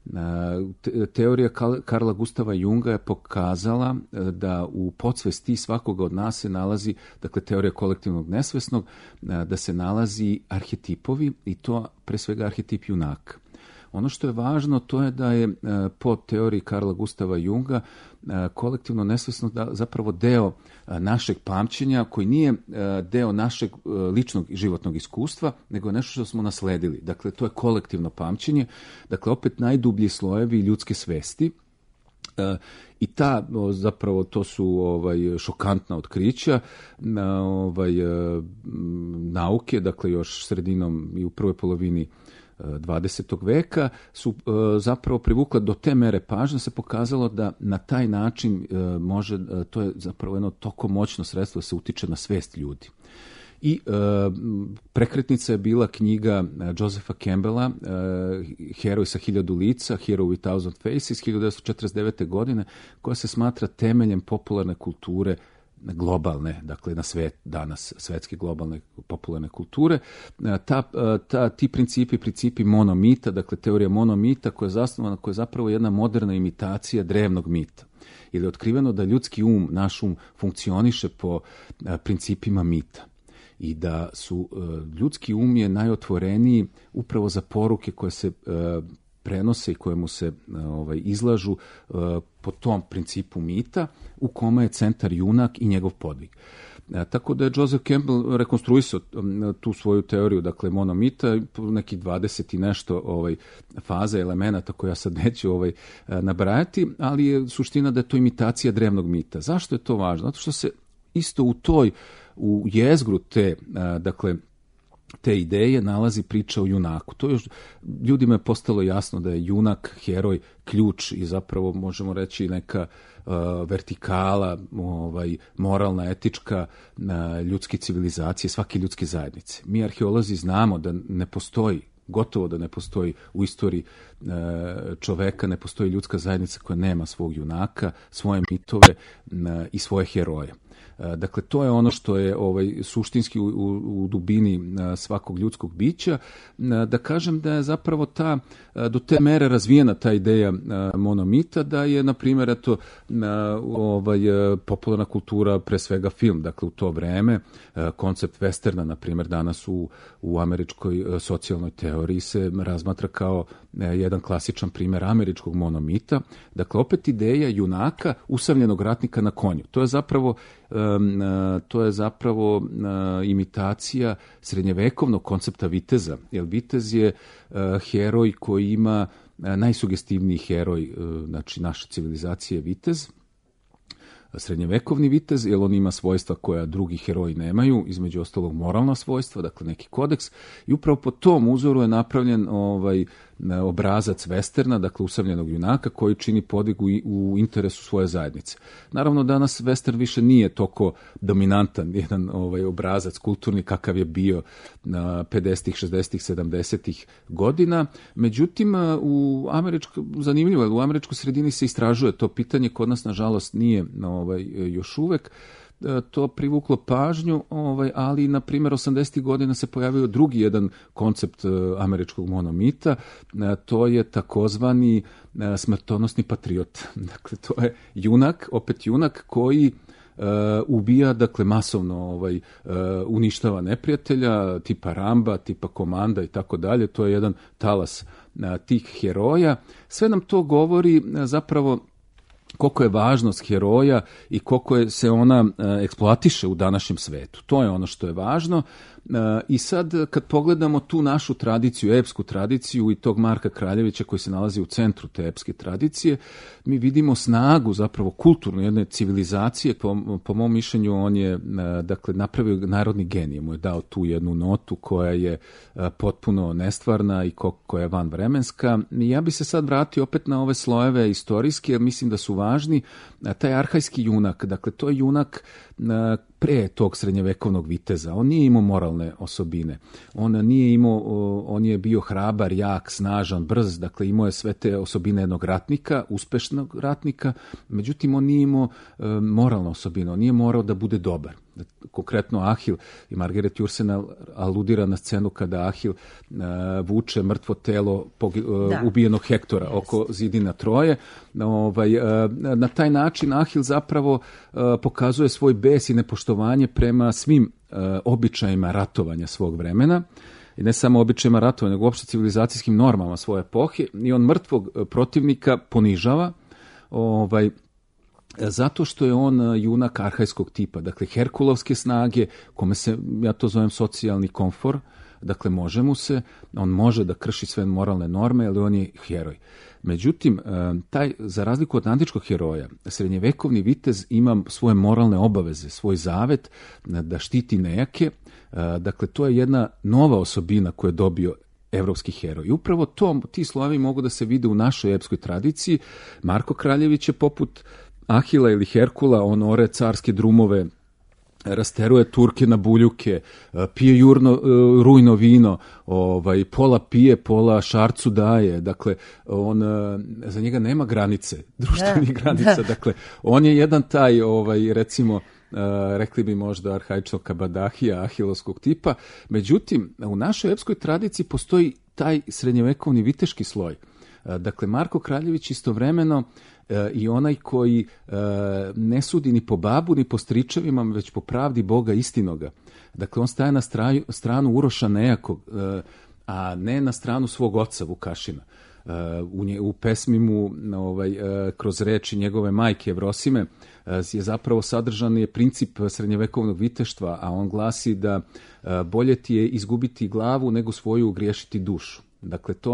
Teorija Karla Gustava Junga je pokazala da u podsvesti svakoga od nas se nalazi, dakle teorija kolektivnog nesvesnog, da se nalazi arhetipovi i to pre svega arhetip junaka. Ono što je važno to je da je po teoriji Karla Gustava Junga kolektivno nesvesno zapravo deo našeg pamćenja koji nije deo našeg ličnog životnog iskustva, nego je nešto što smo nasledili. Dakle, to je kolektivno pamćenje, dakle opet najdublji slojevi ljudske svesti. I zapravo to su šokantna otkrića nauke, dakle još sredinom i u prvoj polovini 20. veka su zapravo privukla do te mere pažnje, se pokazalo da na taj način može, to je zapravo jedno toko moćno sredstvo da se utiče na svest ljudi. I prekretnica je bila knjiga Josepha Campbella, Heroj sa 1000 lica, Hero with 1000 Faces, 1949. godine, koja se smatra temeljem popularne kulture globalne, dakle na svet danas, svetske globalne popularne kulture. Ti principi monomita, dakle teorija monomita koja je zasnovana, koja je zapravo jedna moderna imitacija drevnog mita. Ili je otkriveno da ljudski naš funkcioniše po principima mita. I da su ljudski je najotvoreniji upravo za poruke koje se prenose i kojemu se izlažu po tom principu mita, u kome je centar junak i njegov podvig. Tako da je Joseph Campbell rekonstruisao tu svoju teoriju, dakle monomita, nekih 20 i nešto faza, elemenata koje ja sad neću nabrajati, ali je suština da je to imitacija drevnog mita. Zašto je to važno? Zato što se isto u jezgru te ideje nalazi priča o junaku. To još ljudima je postalo jasno da je junak, heroj, ključ i zapravo možemo reći neka vertikala, moralna, etička ljudske civilizacije, svake ljudske zajednice. Mi arheolozi znamo da ne postoji, gotovo da ne postoji u istoriji čoveka, ne postoji ljudska zajednica koja nema svog junaka, svoje mitove i svoje heroje. Dakle, to je ono što je suštinski u dubini svakog ljudskog bića. Da kažem da je zapravo do te mere razvijena ta ideja monomita, da je, na primjer, popularna kultura, pre svega film, dakle u to vreme, koncept westerna, na primjer, danas u američkoj socijalnoj teoriji se razmatra kao jedan klasičan primjer američkog monomita. Dakle, opet ideja junaka, usamljenog ratnika na konju. To je zapravo imitacija srednjevekovnog koncepta viteza, jer vitez je heroj koji ima najsugestivniji heroj, znači naša civilizacija je vitez. srednjevekovni vitez, jer on ima svojstva koja drugi heroji nemaju, između ostalog moralna svojstva, dakle neki kodeks, i upravo po tom uzoru je napravljen obrazac westerna, dakle usamljenog junaka koji čini podvig u interesu svoje zajednice. Naravno, danas western više nije toliko dominantan jedan obrazac kulturni kakav je bio na 50-ih, 60-ih, 70-ih godina. Međutim, zanimljivo je, u američkoj sredini se istražuje to pitanje, kod nas nažalost nije još uvek to privuklo pažnju, ali na primjer 80. godina se pojavio drugi jedan koncept američkog monomita, to je takozvani smrtonosni patriot. Dakle, to je junak koji ubija, dakle masovno uništava neprijatelja, tipa Ramba, tipa Komanda i tako dalje. To je jedan talas tih heroja. Sve nam to govori zapravo koliko je važnost heroja i koliko se ona eksploatiše u današnjem svetu. To je ono što je važno. I sad kad pogledamo tu našu tradiciju, epsku tradiciju i tog Marka Kraljevića koji se nalazi u centru te epske tradicije, mi vidimo snagu zapravo kulturno jedne civilizacije. Po mom mišljenju on je dakle napravio narodni genij, mu je dao tu jednu notu koja je potpuno nestvarna i koja je vanvremenska. I ja bi se sad vratio opet na ove slojeve istorijske, jer mislim da su važni. Taj arhajski junak, dakle to je junak pre tog srednjevekovnog viteza. On nije imao moralne osobine. On je bio hrabar, jak, snažan, brz, dakle imao je sve te osobine jednog ratnika, uspešnog ratnika, međutim on nije imao moralne osobine, on nije morao da bude dobar. Konkretno Ahil, i Margaret Jursen aludira na scenu kada Ahil vuče mrtvo telo ubijenog Hektora oko zidina Troje. Na taj način Ahil zapravo pokazuje svoj bes i nepoštovanje prema svim običajima ratovanja svog vremena. I ne samo običajima ratovanja, nego uopšte civilizacijskim normama svoje epohe. I on mrtvog protivnika ponižava, zato što je on junak arhajskog tipa, dakle herkulovske snage, kome se, ja to zovem socijalni komfor, dakle on može da krši sve moralne norme, ali on je heroj. Međutim, za razliku od antičkog heroja, srednjevekovni vitez ima svoje moralne obaveze, svoj zavet da štiti nejake, dakle to je jedna nova osobina koju je dobio evropski heroj. I upravo ti slojevi mogu da se vide u našoj epskoj tradiciji. Marko Kraljević je poput Ahila ili Herkula, on ore carske drumove, rasteruje Turke na buljuke, pije rujno vino, pola pije, pola šarcu daje, dakle, za njega nema granice, društvenih granica, dakle, on je jedan taj, recimo, rekli bi možda arhaičnog kabadahija, ahilovskog tipa, međutim, u našoj epskoj tradiciji postoji taj srednjevekovni viteški sloj. Dakle, Marko Kraljević istovremeno i onaj koji ne sudi ni po babu, ni po stričevima, već po pravdi Boga istinoga. Dakle, on staje na stranu Uroša Nejakog, a ne na stranu svog oca Vukašina. U pesmi mu, kroz reči njegove majke Evrosime, je zapravo sadržan je princip srednjevekovnog viteštva, a on glasi da bolje ti je izgubiti glavu nego svoju ugriješiti dušu. Dakle, to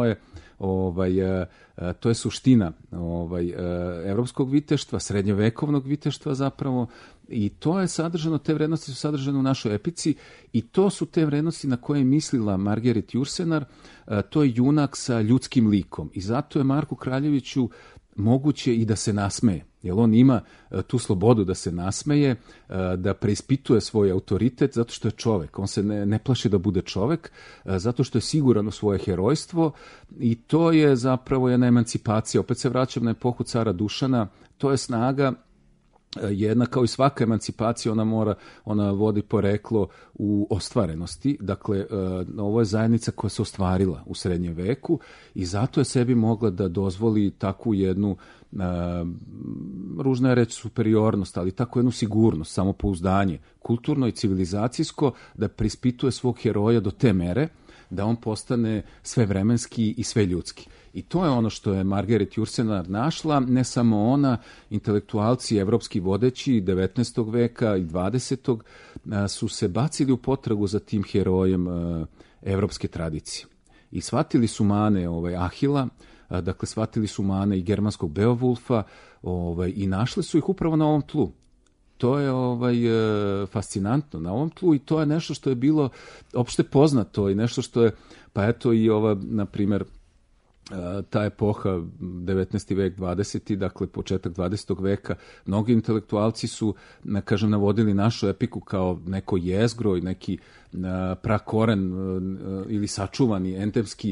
je suština evropskog viteštva, srednjevekovnog viteštva zapravo, i to je sadržano, te vrednosti su sadržane u našoj epici i to su te vrednosti na koje je mislila Margaret Jursenar. To je junak sa ljudskim likom i zato je Marku Kraljeviću moguće i da se nasmeje, jer on ima tu slobodu da se nasmeje, da preispituje svoj autoritet, zato što je čovek. On se ne plaši da bude čovek, zato što je siguran u svoje herojstvo i to je zapravo jedna emancipacija. Opet se vraćam na epohu cara Dušana, to je snaga jedna, kao i svaka emancipacija, ona vodi poreklo u ostvarenosti. Dakle, ovo je zajednica koja se ostvarila u srednjem veku i zato je sebi mogla da dozvoli takvu jednu, ružna je reći superiornost, ali takvu jednu sigurnost, samopouzdanje, kulturno i civilizacijsko, da preispituje svog heroja do te mere da on postane svevremenski i sveljudski. I to je ono što je Margaret Jursenar našla, ne samo ona, intelektualci evropski vodeći 19. veka i 20. su se bacili u potragu za tim herojem evropske tradicije. I shvatili su mane Ahila, dakle shvatili su mane i germanskog Beowulfa i našli su ih upravo na ovom tlu. to je fascinantno na ovom tlu i to je nešto što je bilo opšte poznato i nešto što je, pa eto i ova, na primjer, ta epoha, 19. vek, 20. dakle početak 20. veka, mnogi intelektualci su, kažem, navodili našu epiku kao neko jezgro i neki prakoren ili sačuvani endemski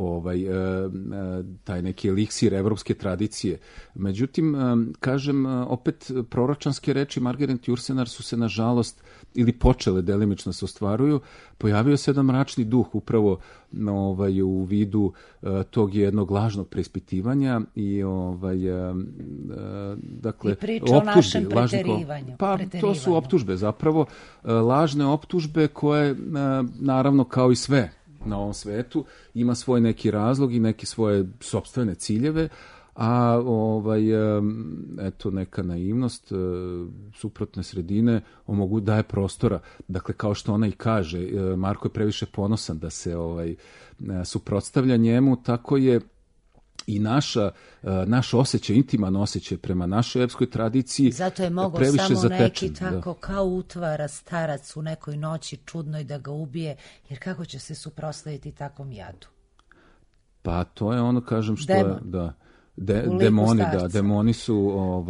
taj neki eliksir evropske tradicije. Međutim, kažem, opet proročanske reči Margaret Jursenar su se nažalost ili počele delimično se ostvaruju. Pojavio se jedan mračni duh upravo u vidu tog jednog lažnog preispitivanja i dakle i priča o našem preterivanju. Pa to su optužbe zapravo, lažne optužbe koje naravno kao i sve na ovom svetu ima svoj neki razlog i neke svoje sopstvene ciljeve, a eto neka naivnost suprotne sredine daje prostora. Dakle, kao što ona i kaže, Marko je previše ponosan da se suprotstavlja njemu, tako je i naš osjećaj, intiman osjećaj prema našoj epskoj tradiciji. Zato je mogao samo neki tako kao utvara starac u nekoj noći čudnoj da ga ubije, jer kako će se suprotstaviti takvom jadu? Pa to je ono, kažem, što je... Demoni, demoni su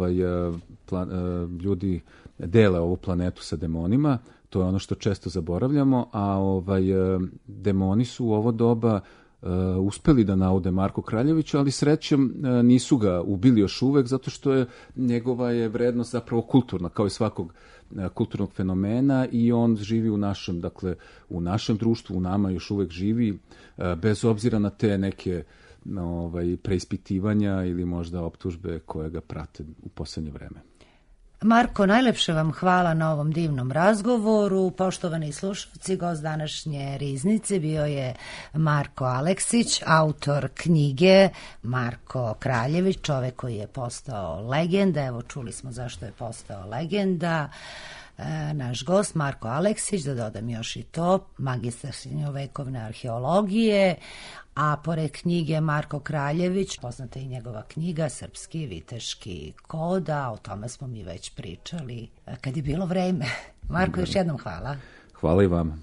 ljudi dele ovu planetu sa demonima, to je ono što često zaboravljamo, a demoni su u ovo doba uspeli da naude Marko Kraljevića, ali srećem nisu ga ubili još uvek, zato što je njegova je vrednost zapravo kulturna, kao i svakog kulturnog fenomena, i on živi u našem, dakle, u našem društvu, u nama još uvek živi, bez obzira na te neke preispitivanja ili možda optužbe koje ga prate u posljednje vreme. Marko, najlepše vam hvala na ovom divnom razgovoru. Poštovani slušalci, gost današnje Riznice bio je Marko Aleksić, autor knjige Marko Kraljević, čovek koji je postao legenda. Evo, čuli smo zašto je postao legenda. Naš gost Marko Aleksić, da dodam još i to, magistar srednjovekovne arheologije, a pored knjige Marko Kraljević, poznata i njegova knjiga Srpski viteški kod, a o tome smo mi već pričali kad je bilo vreme. Marko, još jednom hvala. Hvala i vama.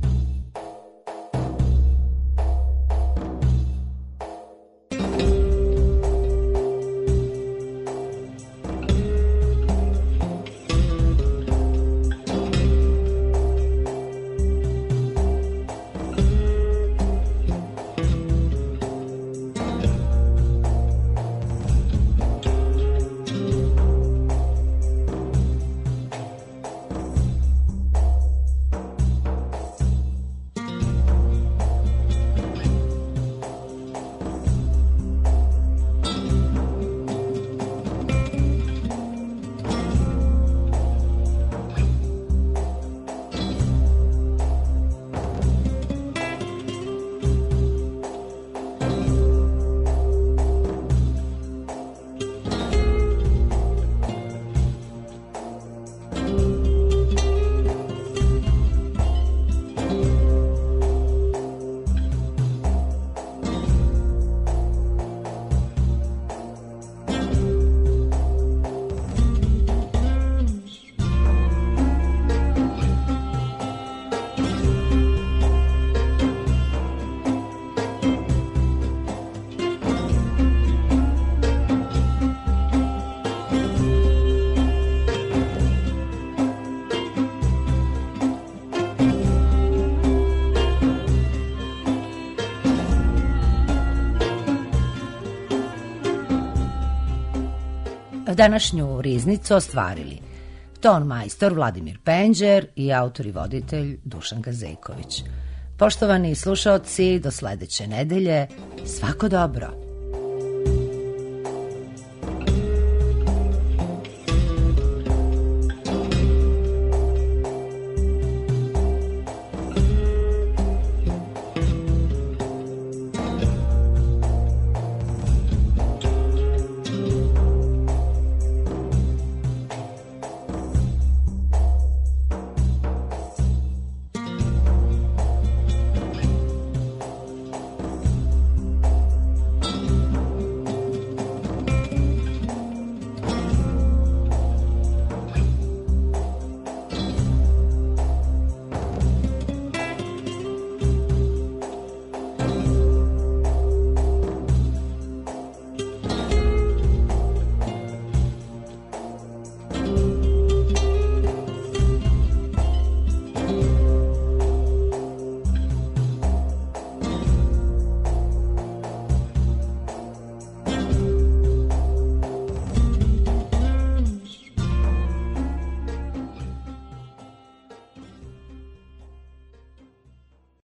Današnju Riznicu ostvarili ton majstor Vladimir Penđer i autor i voditelj Dušan Gazejković. Poštovani slušaoci, do sledeće nedelje, svako dobro!